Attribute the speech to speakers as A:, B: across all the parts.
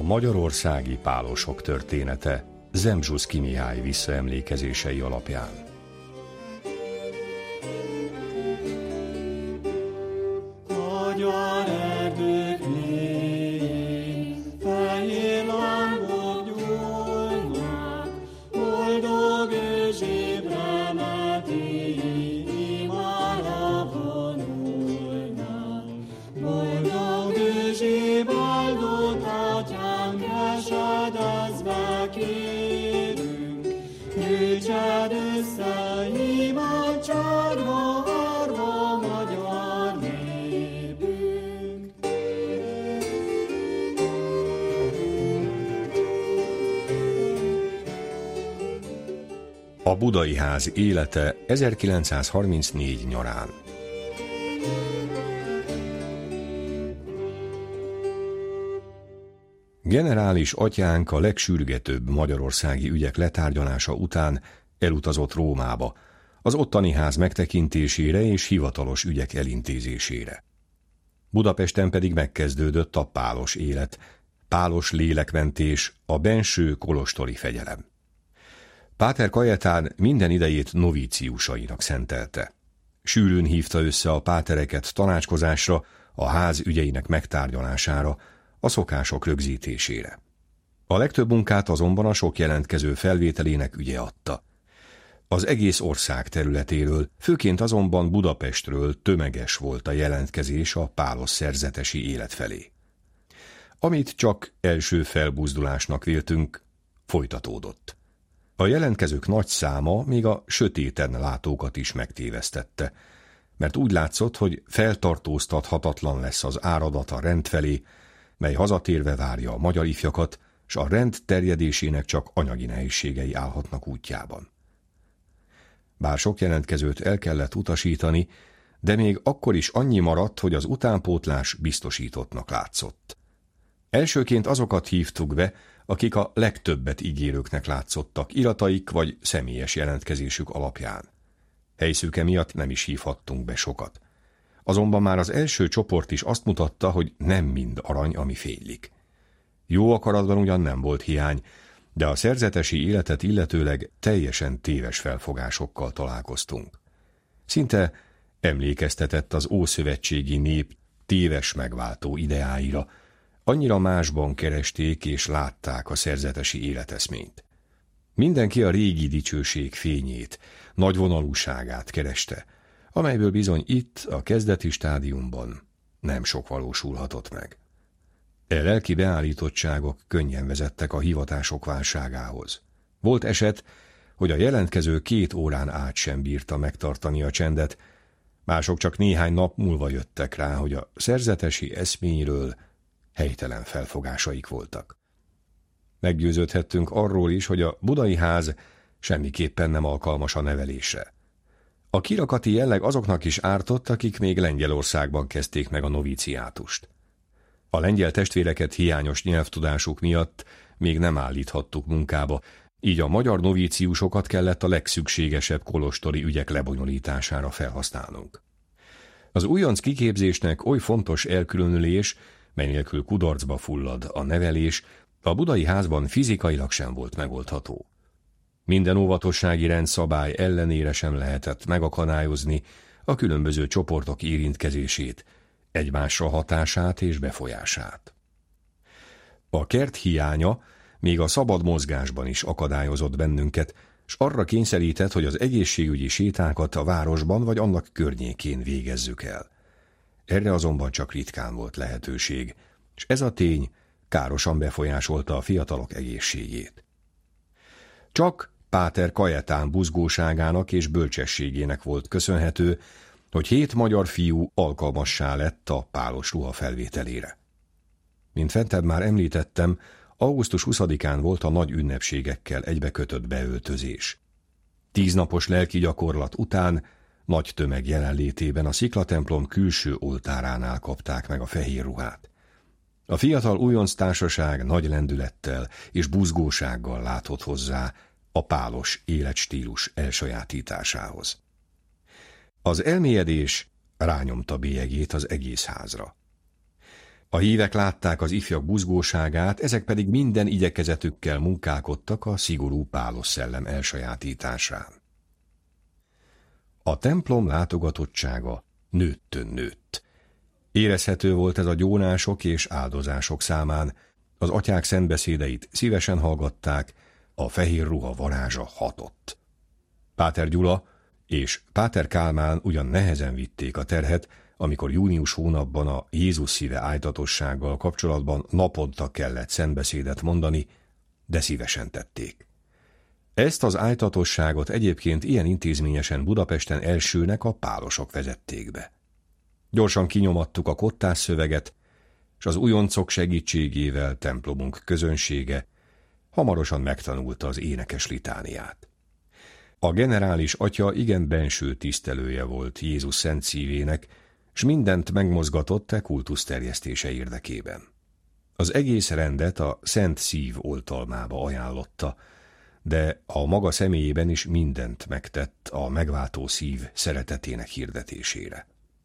A: A magyarországi pálosok története Zemzsuszky Mihály visszaemlékezései alapján.
B: Magyar erdők mélyén fehér lángok gyújnak, boldog őzsébre metéi imára vonulnak. Boldog őzsé áldott atyánk, esedezve kérünk, gyűjtsed össze imádságba árva magyar népünk.
A: A Budai Ház élete 1934 nyarán. Generális atyánk a legsürgetőbb magyarországi ügyek letárgyalása után elutazott Rómába, az ottani ház megtekintésére és hivatalos ügyek elintézésére. Budapesten pedig megkezdődött a pálos élet, pálos lélekmentés, a benső kolostori fegyelem. Páter Kajetán minden idejét novíciusainak szentelte. Sűrűn hívta össze a pátereket tanácskozásra, a ház ügyeinek megtárgyalására, a szokások rögzítésére. A legtöbb munkát azonban a sok jelentkező felvételének ügye adta. Az egész ország területéről, főként azonban Budapestről tömeges volt a jelentkezés a pálos szerzetesi élet felé. Amit csak első felbuzdulásnak véltünk, folytatódott. A jelentkezők nagy száma még a sötéten látókat is megtévesztette, mert úgy látszott, hogy feltartóztathatatlan lesz az áradat a rend felé, mely hazatérve várja a magyar ifjakat, s a rend terjedésének csak anyagi nehézségei állhatnak útjában. Bár sok jelentkezőt el kellett utasítani, de még akkor is annyi maradt, hogy az utánpótlás biztosítottnak látszott. Elsőként azokat hívtuk be, akik a legtöbbet ígérőknek látszottak irataik vagy személyes jelentkezésük alapján. Helyszűke miatt nem is hívhattunk be sokat. Azonban már az első csoport is azt mutatta, hogy nem mind arany, ami fénylik. Jó akaratban ugyan nem volt hiány, de a szerzetesi életet illetőleg teljesen téves felfogásokkal találkoztunk. Szinte emlékeztetett az ószövetségi nép téves megváltó ideáira, annyira másban keresték és látták a szerzetesi életeszményt. Mindenki a régi dicsőség fényét, nagyvonalúságát kereste, amelyből bizony itt, a kezdeti stádiumban nem sok valósulhatott meg. Lelki beállítottságok könnyen vezettek a hivatások válságához. Volt eset, hogy a jelentkező 2 órán át sem bírta megtartani a csendet, mások csak néhány nap múlva jöttek rá, hogy a szerzetesi eszményről helytelen felfogásaik voltak. Meggyőződhettünk arról is, hogy a Budai Ház semmiképpen nem alkalmas a nevelésre. A kirakati jelleg azoknak is ártott, akik még Lengyelországban kezdték meg a noviciátust. A lengyel testvéreket hiányos nyelvtudásuk miatt még nem állíthattuk munkába, így a magyar novíciusokat kellett a legszükségesebb kolostori ügyek lebonyolítására felhasználnunk. Az újonc kiképzésnek oly fontos elkülönülés, mely nélkül kudarcba fullad a nevelés, a Budai Házban fizikailag sem volt megoldható. Minden óvatossági rendszabály ellenére sem lehetett megakadályozni a különböző csoportok érintkezését, egymásra hatását és befolyását. A kert hiánya még a szabad mozgásban is akadályozott bennünket, s arra kényszerített, hogy az egészségügyi sétákat a városban vagy annak környékén végezzük el. Erre azonban csak ritkán volt lehetőség, és ez a tény károsan befolyásolta a fiatalok egészségét. Csak Páter Kajetán buzgóságának és bölcsességének volt köszönhető, hogy 7 magyar fiú alkalmassá lett a pálos ruha felvételére. Mint fentebb már említettem, augusztus 20-án volt a nagy ünnepségekkel egybekötött beöltözés. 10 napos lelki gyakorlat után nagy tömeg jelenlétében a Sziklatemplom külső oltáránál kapták meg a fehér ruhát. A fiatal újonc társaság nagy lendülettel és buzgósággal látott hozzá a pálos életstílus elsajátításához. Az elmélyedés rányomta bélyegét az egész házra. A hívek látták az ifjak buzgóságát, ezek pedig minden igyekezetükkel munkálkodtak a szigorú pálos szellem elsajátításán. A templom látogatottsága nőttön nőtt. Érezhető volt ez a gyónások és áldozások számán, az atyák szentbeszédeit szívesen hallgatták, a fehér ruha varázsa hatott. Páter Gyula és Páter Kálmán ugyan nehezen vitték a terhet, amikor június hónapban a Jézus szíve ájtatossággal kapcsolatban naponta kellett szentbeszédet mondani, de szívesen tették. Ezt az ájtatosságot egyébként ilyen intézményesen Budapesten elsőnek a pálosok vezették be. Gyorsan kinyomattuk a kottás szöveget, és az újoncok segítségével templomunk közönsége hamarosan megtanulta az énekes litániát. A generális atya igen benső tisztelője volt Jézus szent szívének, s mindent megmozgatott e kultusz terjesztése érdekében. Az egész rendet a Szent Szív oltalmába ajánlotta, de a maga személyében is mindent megtett a megváltó szív szeretetének hirdetésére.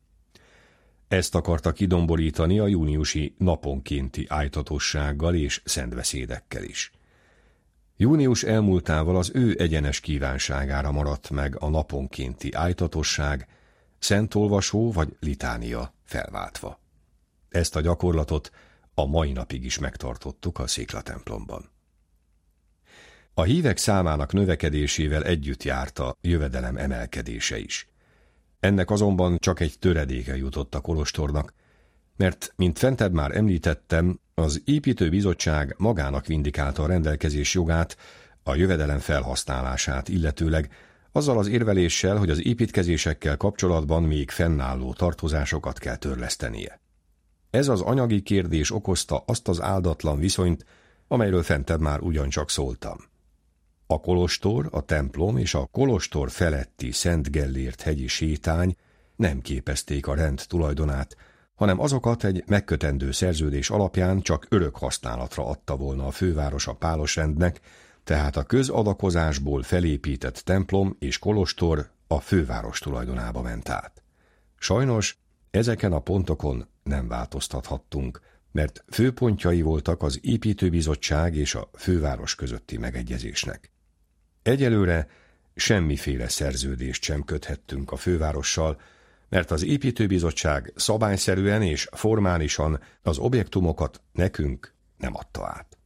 A: Ezt akarta kidomborítani a júniusi naponkénti ájtatossággal és szentbeszédekkel is. Június elmúltával az ő egyenes kívánságára maradt meg a naponkénti ájtatosság, szentolvasó vagy litánia felváltva. Ezt a gyakorlatot a mai napig is megtartottuk a Sziklatemplomban. A hívek számának növekedésével együtt járt a jövedelem emelkedése is. Ennek azonban csak egy töredéke jutott a kolostornak, mert, mint fentebb már említettem, az építőbizottság magának vindikálta a rendelkezés jogát, a jövedelem felhasználását illetőleg, azzal az érveléssel, hogy az építkezésekkel kapcsolatban még fennálló tartozásokat kell törlesztenie. Ez az anyagi kérdés okozta azt az áldatlan viszonyt, amelyről fentebb már ugyancsak szóltam. A kolostor, a templom és a kolostor feletti Szent Gellért hegyi sétány nem képezték a rend tulajdonát, hanem azokat egy megkötendő szerződés alapján csak örök használatra adta volna a főváros a pálosrendnek, tehát a közadakozásból felépített templom és kolostor a főváros tulajdonába ment át. Sajnos ezeken a pontokon nem változtathattunk, mert főpontjai voltak az építőbizottság és a főváros közötti megegyezésnek. Egyelőre semmiféle szerződést sem köthettünk a fővárossal, mert az építőbizottság szabályszerűen és formálisan az objektumokat nekünk nem adta át.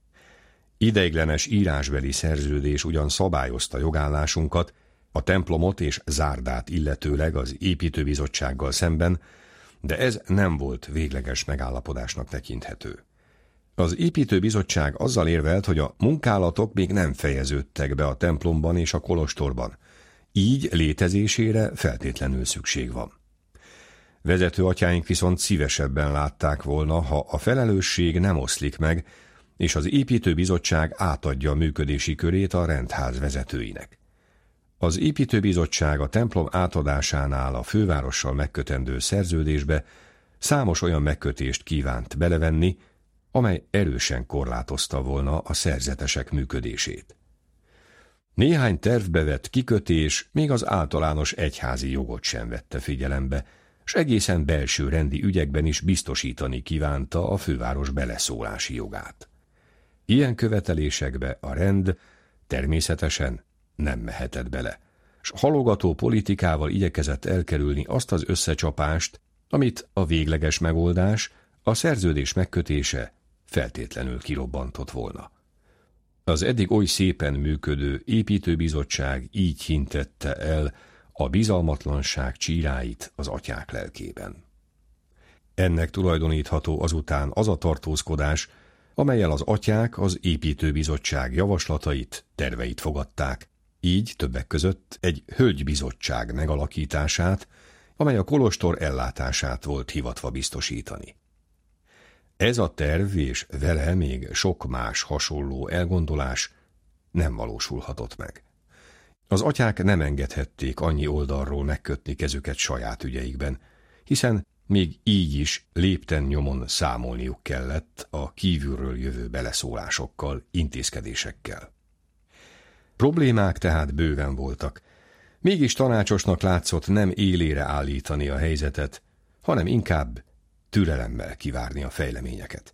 A: Ideiglenes írásbeli szerződés ugyan szabályozta jogállásunkat, a templomot és zárdát illetőleg az építőbizottsággal szemben, de ez nem volt végleges megállapodásnak tekinthető. Az építőbizottság azzal érvelt, hogy a munkálatok még nem fejeződtek be a templomban és a kolostorban, így létezésére feltétlenül szükség van. Vezető atyáink viszont szívesebben látták volna, ha a felelősség nem oszlik meg, és az építőbizottság átadja a működési körét a rendház vezetőinek. Az építőbizottság a templom átadásánál a fővárossal megkötendő szerződésbe számos olyan megkötést kívánt belevenni, amely erősen korlátozta volna a szerzetesek működését. Néhány tervbe vett kikötés még az általános egyházi jogot sem vette figyelembe, s egészen belső rendi ügyekben is biztosítani kívánta a főváros beleszólási jogát. Ilyen követelésekbe a rend természetesen nem mehetett bele, s halogató politikával igyekezett elkerülni azt az összecsapást, amit a végleges megoldás, a szerződés megkötése feltétlenül kirobbantott volna. Az eddig oly szépen működő építőbizottság így hintette el a bizalmatlanság csíráit az atyák lelkében. Ennek tulajdonítható azután az a tartózkodás, amellyel az atyák az építőbizottság javaslatait, terveit fogadták, így többek között egy hölgybizottság megalakítását, amely a kolostor ellátását volt hivatva biztosítani. Ez a terv és vele még sok más hasonló elgondolás nem valósulhatott meg. Az atyák nem engedhették annyi oldalról megkötni kezüket saját ügyeikben, hiszen még így is lépten nyomon számolniuk kellett a kívülről jövő beleszólásokkal, intézkedésekkel. Problémák tehát bőven voltak, mégis tanácsosnak látszott nem élére állítani a helyzetet, hanem inkább türelemmel kivárni a fejleményeket.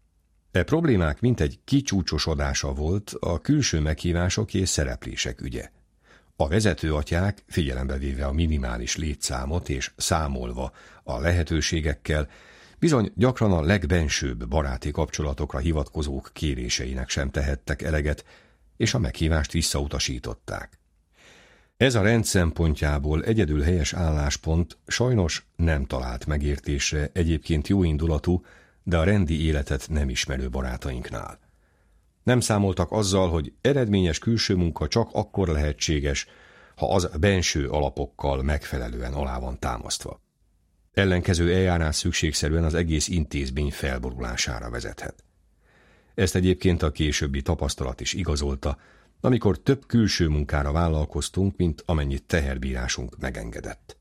A: E problémák mintegy kicsúcsosodása volt a külső meghívások és szereplések ügye. A vezetőatyák, figyelembe véve a minimális létszámot és számolva a lehetőségekkel, bizony gyakran a legbensőbb baráti kapcsolatokra hivatkozók kéréseinek sem tehettek eleget, és a meghívást visszautasították. Ez a rend szempontjából egyedül helyes álláspont sajnos nem talált megértésre egyébként jóindulatú, de a rendi életet nem ismerő barátainknál. Nem számoltak azzal, hogy eredményes külső munka csak akkor lehetséges, ha az benső alapokkal megfelelően alá van támasztva. Ellenkező eljárás szükségszerűen az egész intézmény felborulására vezethet. Ezt egyébként a későbbi tapasztalat is igazolta, amikor több külső munkára vállalkoztunk, mint amennyit teherbírásunk megengedett.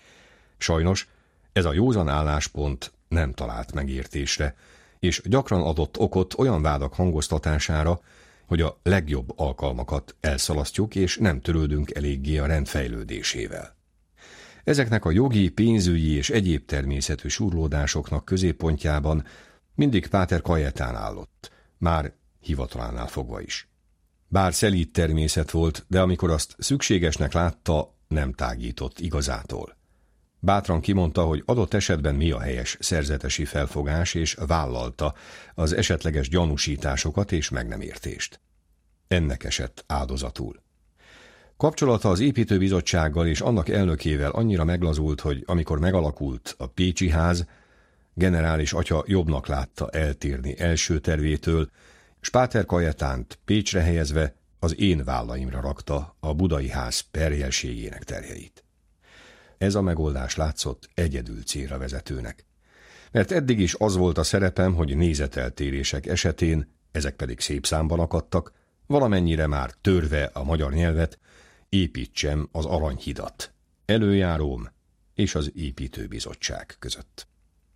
A: Sajnos ez a józan álláspont nem talált megértésre, és gyakran adott okot olyan vádak hangoztatására, hogy a legjobb alkalmakat elszalasztjuk, és nem törődünk eléggé a rend fejlődésével. Ezeknek a jogi, pénzügyi és egyéb természetű surlódásoknak középpontjában mindig Páter Kajetán állott, már hivatalánál fogva is. Bár szelíd természet volt, de amikor azt szükségesnek látta, nem tágított igazától. Bátran kimondta, hogy adott esetben mi a helyes szerzetesi felfogás, és vállalta az esetleges gyanúsításokat és meg nem értést. Ennek esett áldozatul. Kapcsolata az építőbizottsággal és annak elnökével annyira meglazult, hogy amikor megalakult a Pécsi Ház, generális atya jobbnak látta eltérni első tervétől, s Páter Kajetánt Pécsre helyezve az én vállaimra rakta a Budai Ház perjelségének terheit. Ez a megoldás látszott egyedül célra vezetőnek. Mert eddig is az volt a szerepem, hogy nézeteltérések esetén, ezek pedig szép számban akadtak, valamennyire már törve a magyar nyelvet, építsem az aranyhidat, előjáróm és az építőbizottság között.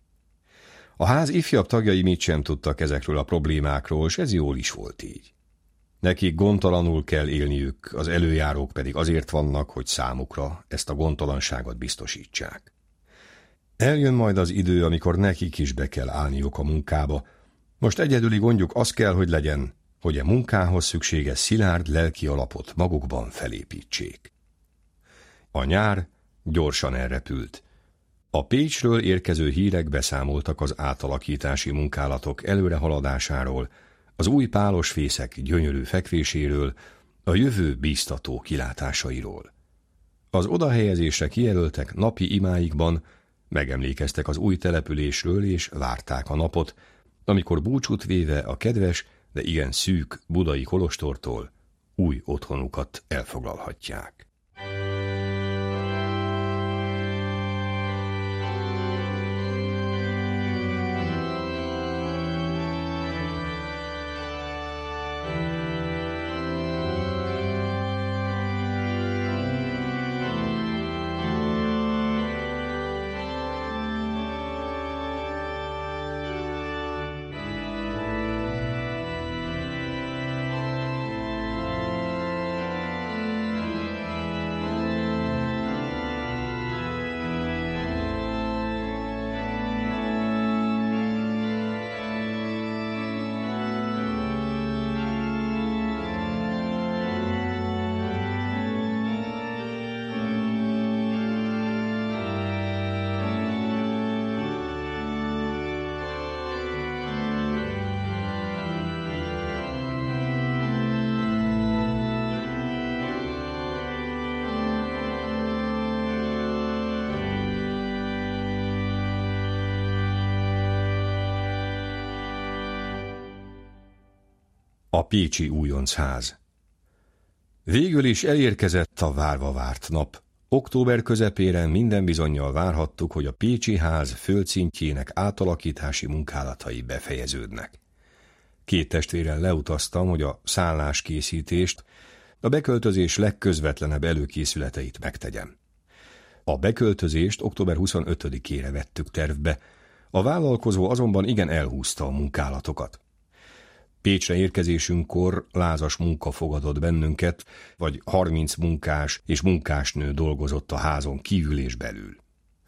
A: A ház ifjabb tagjai mit sem tudtak ezekről a problémákról, s ez jól is volt így. Nekik gondtalanul kell élniük, az előjárók pedig azért vannak, hogy számukra ezt a gondtalanságot biztosítsák. Eljön majd az idő, amikor nekik is be kell állniuk a munkába. Most egyedüli gondjuk az kell, hogy legyen, hogy a munkához szükséges szilárd lelki alapot magukban felépítsék. A nyár gyorsan elrepült. A Pécsről érkező hírek beszámoltak az átalakítási munkálatok előrehaladásáról, az új pálos fészek gyönyörű fekvéséről, a jövő bíztató kilátásairól. Az odahelyezésre kijelöltek napi imáikban megemlékeztek az új településről, és várták a napot, amikor búcsút véve a kedves, de igen szűk budai kolostortól új otthonukat elfoglalhatják. A pécsi újoncház. Végül is elérkezett a várva várt nap. Október közepére minden bizonnyal várhattuk, hogy a Pécsi Ház földszintjének átalakítási munkálatai befejeződnek. 2 testvérrel leutaztam, hogy a szálláskészítést, a beköltözés legközvetlenebb előkészületeit megtegyem. A beköltözést október 25-ére vettük tervbe, a vállalkozó azonban igen elhúzta a munkálatokat. Pécsre érkezésünkkor lázas munka fogadott bennünket, vagy 30 munkás és munkásnő dolgozott a házon kívül és belül.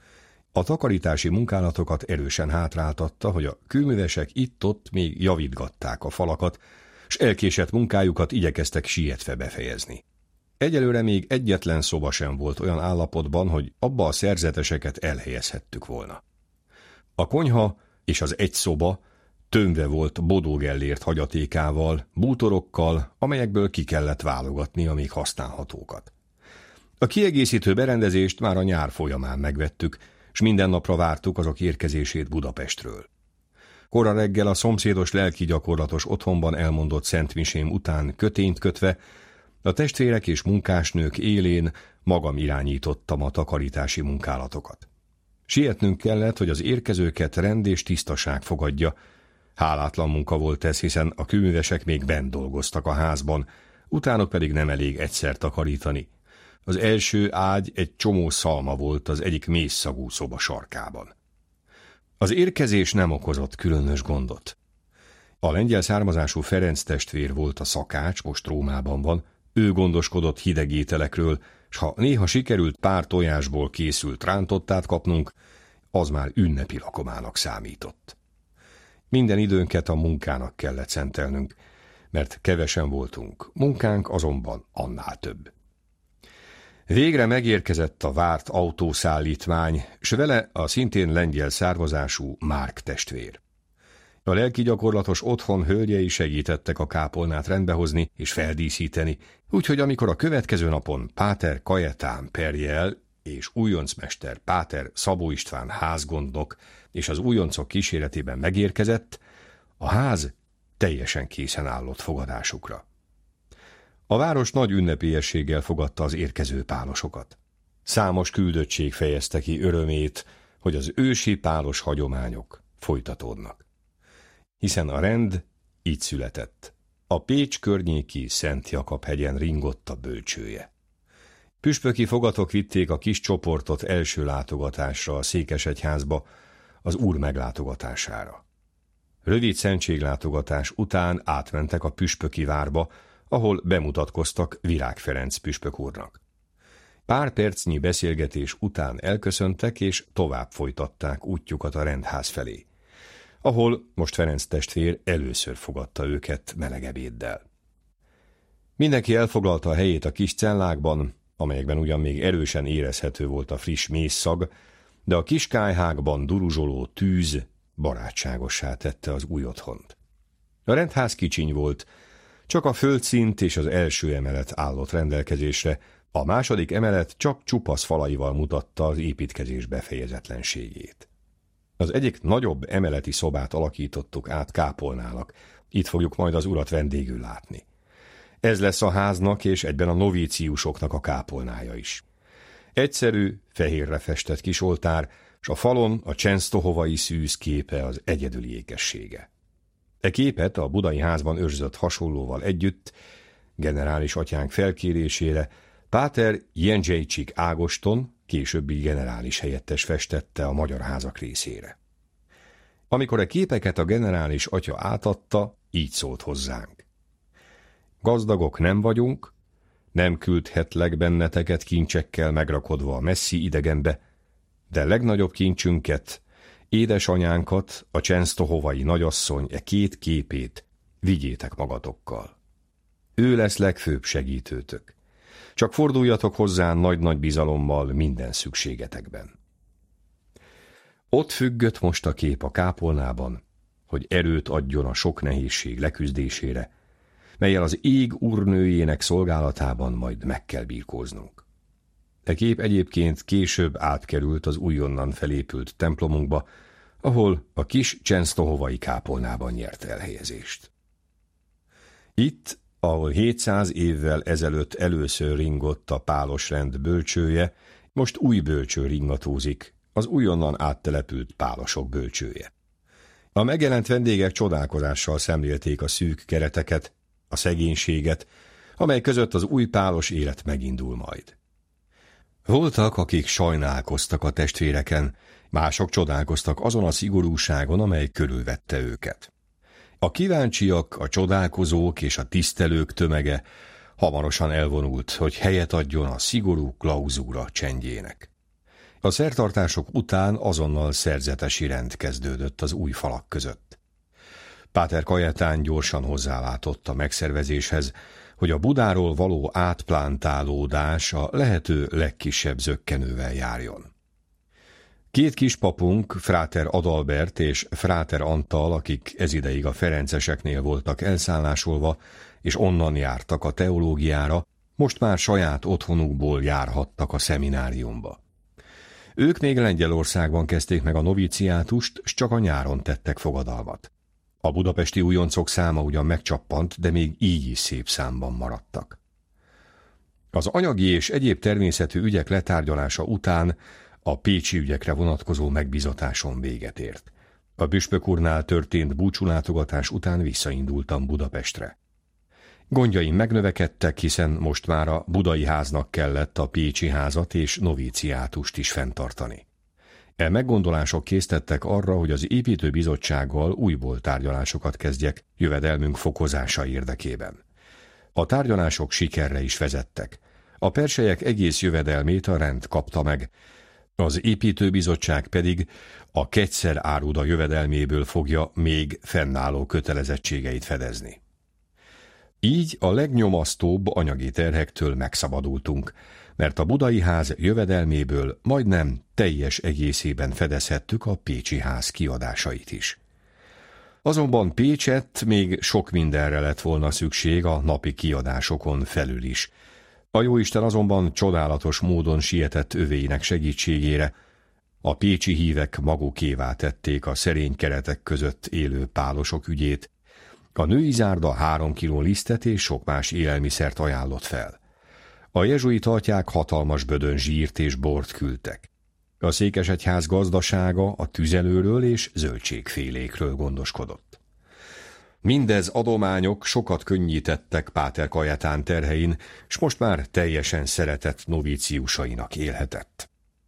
A: A takarítási munkálatokat erősen hátráltatta, hogy a kőművesek itt-ott még javítgatták a falakat, s elkésett munkájukat igyekeztek sietve befejezni. Egyelőre még egyetlen szoba sem volt olyan állapotban, hogy abba a szerzeteseket elhelyezhettük volna. A konyha és az egy szoba tömve volt Bodó-Gellért hagyatékával, bútorokkal, amelyekből ki kellett válogatni a még használhatókat. A kiegészítő berendezést már a nyár folyamán megvettük, s minden napra vártuk azok érkezését Budapestről. Kora reggel a szomszédos lelkigyakorlatos otthonban elmondott szentmisém után kötényt kötve, a testvérek és munkásnők élén magam irányítottam a takarítási munkálatokat. Sietnünk kellett, hogy az érkezőket rend és tisztaság fogadja. Hálátlan munka volt ez, hiszen a kőművesek még bent dolgoztak a házban, utánuk pedig nem elég egyszer takarítani. Az első ágy egy csomó szalma volt az egyik mészszagú szoba sarkában. Az érkezés nem okozott különös gondot. A lengyel származású Ferenc testvér volt a szakács, most Rómában van, ő gondoskodott hideg ételekről, s ha néha sikerült pár tojásból készült rántottát kapnunk, az már ünnepi lakomának számított. Minden időnket a munkának kellett szentelnünk, mert kevesen voltunk, munkánk azonban annál több. Végre megérkezett a várt autószállítmány, s vele a szintén lengyel származású Márk testvér. A lelkigyakorlatos otthon hölgyei segítettek a kápolnát rendbehozni és feldíszíteni, úgyhogy amikor a következő napon Páter Kajetán Perjel és újoncmester Páter Szabó István házgondnok és az újoncok kíséretében megérkezett, a ház teljesen készen állott fogadásukra. A város nagy ünnepélyességgel fogadta az érkező pálosokat. Számos küldöttség fejezte ki örömét, hogy az ősi pálos hagyományok folytatódnak. Hiszen a rend így született. A Pécs környéki Szent Jakab-hegyen ringott a bölcsője. Püspöki fogatok vitték a kis csoportot első látogatásra a székesegyházba, az úr meglátogatására. Rövid szentséglátogatás után átmentek a püspöki várba, ahol bemutatkoztak Virág Ferenc püspök úrnak. Pár percnyi beszélgetés után elköszöntek, és tovább folytatták útjukat a rendház felé, ahol most Ferenc testvér először fogadta őket meleg ebéddel. Mindenki elfoglalta a helyét a kis cellákban, amelyekben ugyan még erősen érezhető volt a friss mészszag, de a kis kályhákban duruzsoló tűz barátságossá tette az új otthont. A rendház kicsiny volt, csak a földszint és az első emelet állott rendelkezésre, a második emelet csak csupasz falaival mutatta az építkezés befejezetlenségét. Az egyik nagyobb emeleti szobát alakítottuk át kápolnának, itt fogjuk majd az urat vendégül látni. Ez lesz a háznak és egyben a novíciusoknak a kápolnája is. Egyszerű, fehérre festett kis oltár, s a falon a csensztohovai szűz képe az egyedüli ékessége. E képet a budai házban őrzött hasonlóval együtt, generális atyánk felkérésére, Páter Jędrzejczyk Ágoston, későbbi generális helyettes festette a magyar házak részére. Amikor a képeket a generális atya átadta, így szólt hozzánk. Gazdagok nem vagyunk, nem küldhetlek benneteket kincsekkel megrakodva a messzi idegenbe, de legnagyobb kincsünket, édesanyánkat, a csensztohovai nagyasszony két képét vigyétek magatokkal. Ő lesz legfőbb segítőtök. Csak forduljatok hozzá nagy-nagy bizalommal minden szükségetekben. Ott függött most a kép a kápolnában, hogy erőt adjon a sok nehézség leküzdésére, mellyel az ég úrnőjének szolgálatában majd meg kell birkóznunk. E kép egyébként később átkerült az újonnan felépült templomunkba, ahol a kis csensztohovai kápolnában nyert elhelyezést. Itt, ahol 700 évvel ezelőtt először ringott a pálosrend bölcsője, most új bölcső ringatózik, az újonnan áttelepült pálosok bölcsője. A megjelent vendégek csodálkozással szemlélték a szűk kereteket, a szegénységet, amely között az új pálos élet megindul majd. Voltak, akik sajnálkoztak a testvéreken, mások csodálkoztak azon a szigorúságon, amely körülvette őket. A kíváncsiak, a csodálkozók és a tisztelők tömege hamarosan elvonult, hogy helyet adjon a szigorú klauzúra csendjének. A szertartások után azonnal szerzetesi rend kezdődött az új falak között. Páter Kajetán gyorsan hozzálátott a megszervezéshez, hogy a Budáról való átplántálódás a lehető legkisebb zökkenővel járjon. Két kispapunk, fráter Adalbert és fráter Antal, akik ezideig a ferenceseknél voltak elszállásolva, és onnan jártak a teológiára, most már saját otthonukból járhattak a szemináriumba. Ők még Lengyelországban kezdték meg a noviciátust, s csak a nyáron tettek fogadalmat. A budapesti újoncok száma ugyan megcsappant, de még így is szép számban maradtak. Az anyagi és egyéb természetű ügyek letárgyalása után a pécsi ügyekre vonatkozó megbízatáson véget ért. A püspök úrnál történt búcsúlátogatás után visszaindultam Budapestre. Gondjaim megnövekedtek, hiszen most már a budai háznak kellett a pécsi házat és noviciátust is fenntartani. Meggondolások késztettek arra, hogy az építőbizottsággal újból tárgyalásokat kezdjek jövedelmünk fokozása érdekében. A tárgyalások sikerre is vezettek. A perselyek egész jövedelmét a rend kapta meg, az építőbizottság pedig a Kegyszer áruda jövedelméből fogja még fennálló kötelezettségeit fedezni. Így a legnyomasztóbb anyagi terhektől megszabadultunk, mert a budai ház jövedelméből majdnem teljes egészében fedezhettük a pécsi ház kiadásait is. Azonban Pécsett még sok mindenre lett volna szükség a napi kiadásokon felül is. A jóisten azonban csodálatos módon sietett övéinek segítségére. A pécsi hívek magukévá tették a szerény keretek között élő pálosok ügyét. A női zárda 3 kiló lisztet és sok más élelmiszert ajánlott fel. A jezsuita atyák hatalmas bödön zsírt és bort küldtek. A székesegyház gazdasága a tüzelőről és zöldségfélékről gondoskodott. Mindez adományok sokat könnyítettek Páter Kajetán terhein, s most már teljesen szeretett novíciusainak élhetett.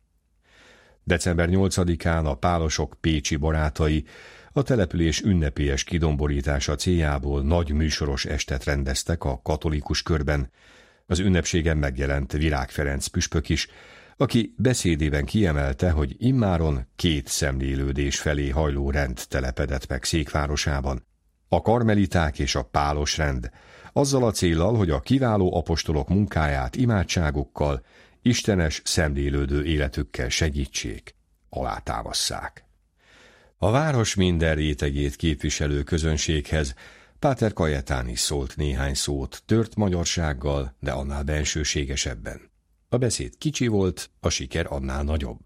A: December 8-án a pálosok pécsi barátai a település ünnepélyes kidomborítása céljából nagy műsoros estet rendeztek a katolikus körben. Az ünnepségen megjelent Virág Ferenc püspök is, aki beszédében kiemelte, hogy immáron 2 szemlélődés felé hajló rend telepedett meg székvárosában, a karmeliták és a pálos rend, azzal a céllal, hogy a kiváló apostolok munkáját imádságukkal, istenes szemlélődő életükkel segítsék, alátámasszák. A város minden rétegét képviselő közönséghez Páter Kajetán is szólt néhány szót, tört magyarsággal, de annál bensőségesebben. A beszéd kicsi volt, a siker annál nagyobb.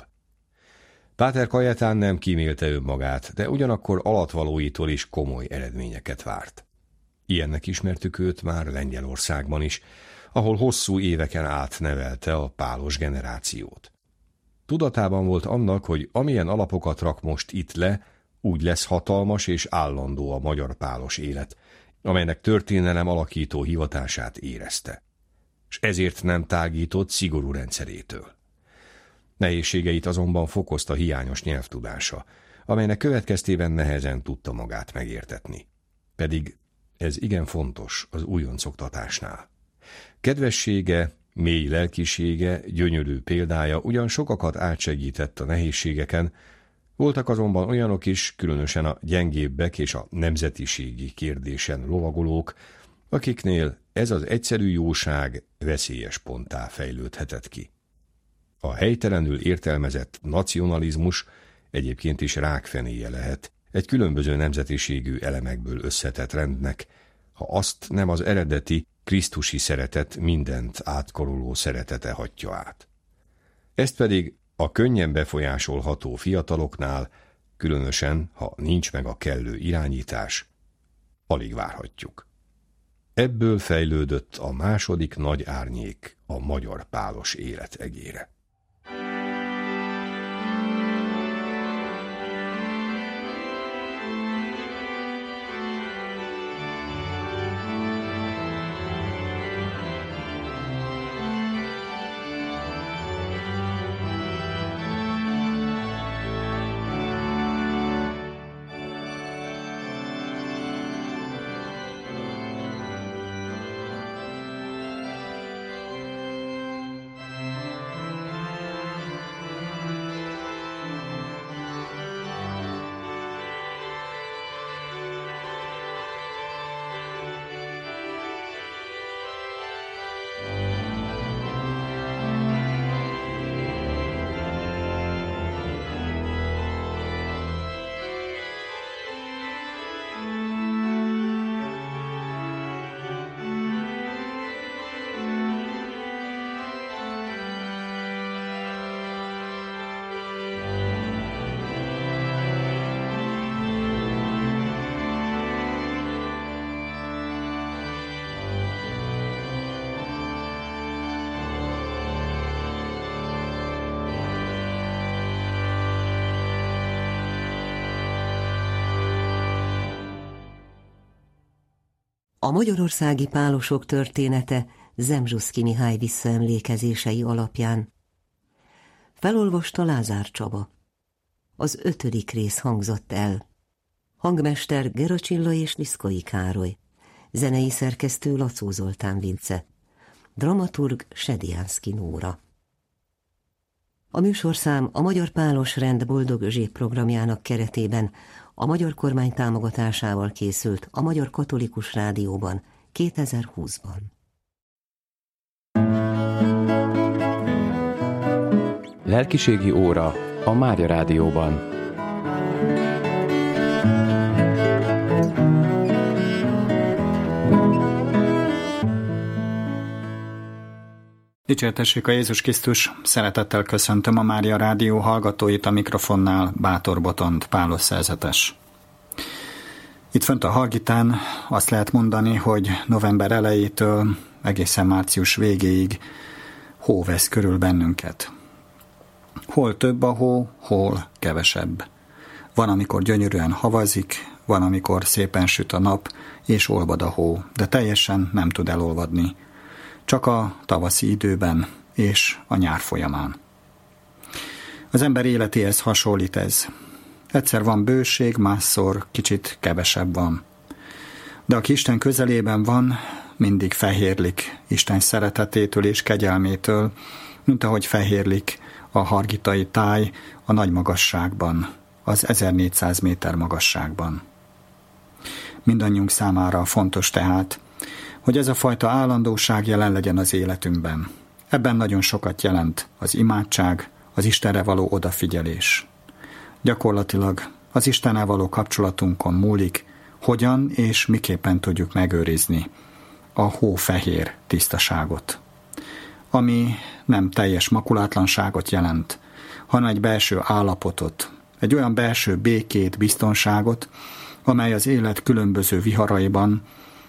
A: Páter Kajetán nem kímélte önmagát, de ugyanakkor alatvalóitól is komoly eredményeket várt. Ilyennek ismertük őt már Lengyelországban is, ahol hosszú éveken át nevelte a pálos generációt. Tudatában volt annak, hogy amilyen alapokat rak most itt le, úgy lesz hatalmas és állandó a magyar pálos élet, amelynek történelem alakító hivatását érezte, és ezért nem tágított szigorú rendszerétől. Nehézségeit azonban fokozta hiányos nyelvtudása, amelynek következtében nehezen tudta magát megértetni. Pedig ez igen fontos az újoncoktatásnál. Kedvessége, mély lelkisége, gyönyörű példája ugyan sokakat átsegített a nehézségeken, voltak azonban olyanok is, különösen a gyengébbek és a nemzetiségi kérdésen lovagolók, akiknél ez az egyszerű jóság veszélyes ponttá fejlődhetett ki. A helytelenül értelmezett nacionalizmus egyébként is rákfenéje lehet egy különböző nemzetiségű elemekből összetett rendnek, ha azt nem az eredeti, krisztusi szeretet mindent átkoroló szeretete hatja át. Ezt pedig a könnyen befolyásolható fiataloknál, különösen, ha nincs meg a kellő irányítás, alig várhatjuk. Ebből fejlődött a második nagy árnyék a magyar pálos élet egére.
C: A magyarországi pálosok története Zemzsuszky Mihály visszaemlékezései alapján. Felolvasta Lázár Csaba. Az 5. rész hangzott el. Hangmester Gera Csilla és Liszkai Károly. Zenei szerkesztő Lacó Zoltán Vince. Dramaturg Sediánszky Nóra. A műsorszám a Magyar Pálos Rend Boldog Özséb programjának keretében a magyar kormány támogatásával készült a Magyar Katolikus Rádióban 2020-ban.
D: Lelkiségi óra a Mária Rádióban.
E: Dicsértessék a Jézus Krisztus, szeretettel köszöntöm a Mária Rádió hallgatóit, a mikrofonnál Bátor Botond, Pálos szerzetes. Itt fönt a Hargitán azt lehet mondani, hogy november elejétől egészen március végéig hó vesz körül bennünket. Hol több a hó, hol kevesebb. Van, amikor gyönyörűen havazik, van, amikor szépen süt a nap, és olvad a hó, de teljesen nem tud elolvadni. Csak a tavaszi időben és a nyár folyamán. Az ember életéhez hasonlít ez. Egyszer van bőség, másszor kicsit kevesebb van. De aki Isten közelében van, mindig fehérlik Isten szeretetétől és kegyelmétől, mint ahogy fehérlik a hargitai táj a nagy magasságban, az 1400 méter magasságban. Mindannyiunk számára fontos tehát, hogy ez a fajta állandóság jelen legyen az életünkben. Ebben nagyon sokat jelent az imádság, az Istenre való odafigyelés. Gyakorlatilag az Istennel való kapcsolatunkon múlik, hogyan és miképpen tudjuk megőrizni a hófehér tisztaságot, ami nem teljes makulátlanságot jelent, hanem egy belső állapotot, egy olyan belső békét, biztonságot, amely az élet különböző viharaiban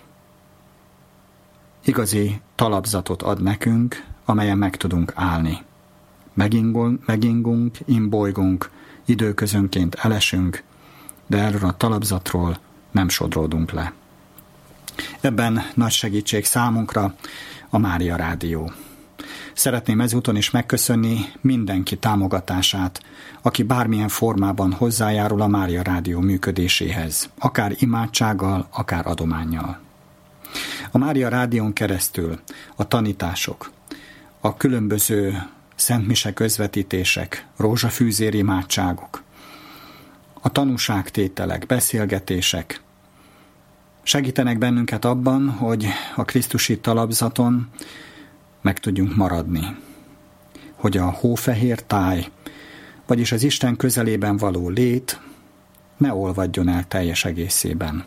E: igazi talapzatot ad nekünk, amelyen meg tudunk állni. Megingunk, imbolygunk, időközönként elesünk, de erről a talapzatról nem sodródunk le. Ebben nagy segítség számunkra a Mária Rádió. Szeretném ezúton is megköszönni mindenki támogatását, aki bármilyen formában hozzájárul a Mária Rádió működéséhez, akár imádsággal, akár adománnyal. A Mária Rádión keresztül a tanítások, a különböző szentmise közvetítések, rózsafűzér imádságok, a tanúságtételek, beszélgetések segítenek bennünket abban, hogy a krisztusi talapzaton meg tudjunk maradni, hogy a hófehér táj, vagyis az Isten közelében való lét ne olvadjon el teljes egészében.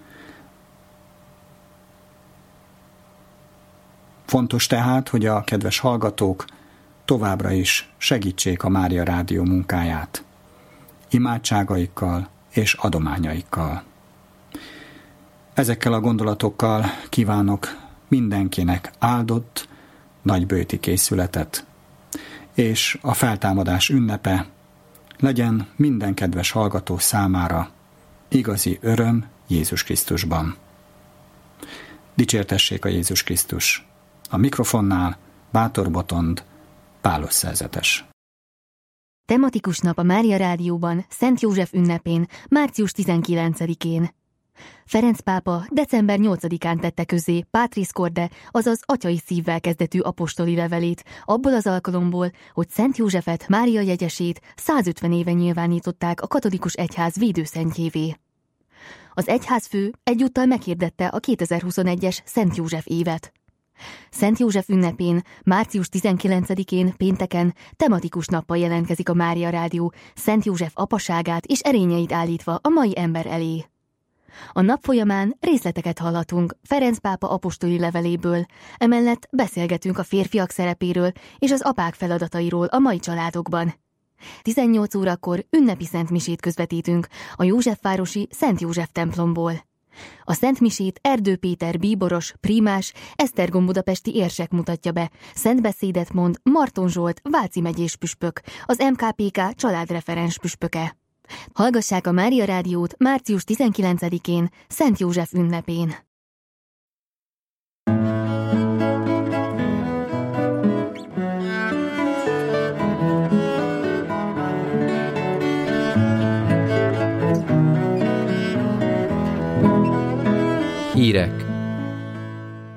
E: Fontos tehát, hogy a kedves hallgatók továbbra is segítsék a Mária Rádió munkáját, imádságaikkal és adományaikkal. Ezekkel a gondolatokkal kívánok mindenkinek áldott, nagybőti készületet, és a feltámadás ünnepe legyen minden kedves hallgató számára igazi öröm Jézus Krisztusban. Dicsértessék a Jézus Krisztus! A mikrofonnál Bátor Botond, Pálos szerzetes.
F: Tematikus nap a Mária Rádióban Szent József ünnepén, március 19-én. Ferenc pápa december 8-án tette közzé Patris Corde, azaz atyai szívvel kezdetű apostoli levelét, abból az alkalomból, hogy Szent Józsefet, Mária jegyesét 150 éve nyilvánították a katolikus egyház védőszentjévé. Az egyházfő egyúttal meghirdette a 2021-es Szent József évet. Szent József ünnepén, március 19-én pénteken tematikus nappal jelentkezik a Mária Rádió, Szent József apaságát és erényeit állítva a mai ember elé. A nap folyamán részleteket hallhatunk Ferenc pápa apostoli leveléből, emellett beszélgetünk a férfiak szerepéről és az apák feladatairól a mai családokban. 18 órakor ünnepi szentmisét közvetítünk a Józsefvárosi Szent József templomból. A szentmisét Erdő Péter bíboros, prímás, Esztergom budapesti érsek mutatja be, szentbeszédet mond Marton Zsolt Váci megyés püspök, az MKPK családreferens püspöke. Hallgassák a Mária Rádiót március 19-én, Szent József ünnepén.
D: Hírek